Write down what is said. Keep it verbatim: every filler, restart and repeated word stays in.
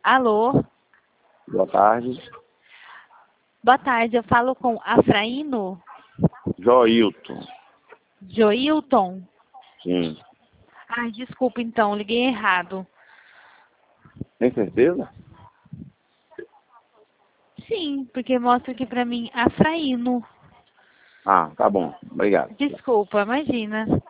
Alô? Boa tarde. Boa tarde, eu falo com Afraíno? Joilton. Joilton? Sim. Ai, desculpa então, liguei errado. Tem certeza? Sim, porque mostra aqui pra mim Afraíno. Ah, tá bom. Obrigado. Desculpa, imagina.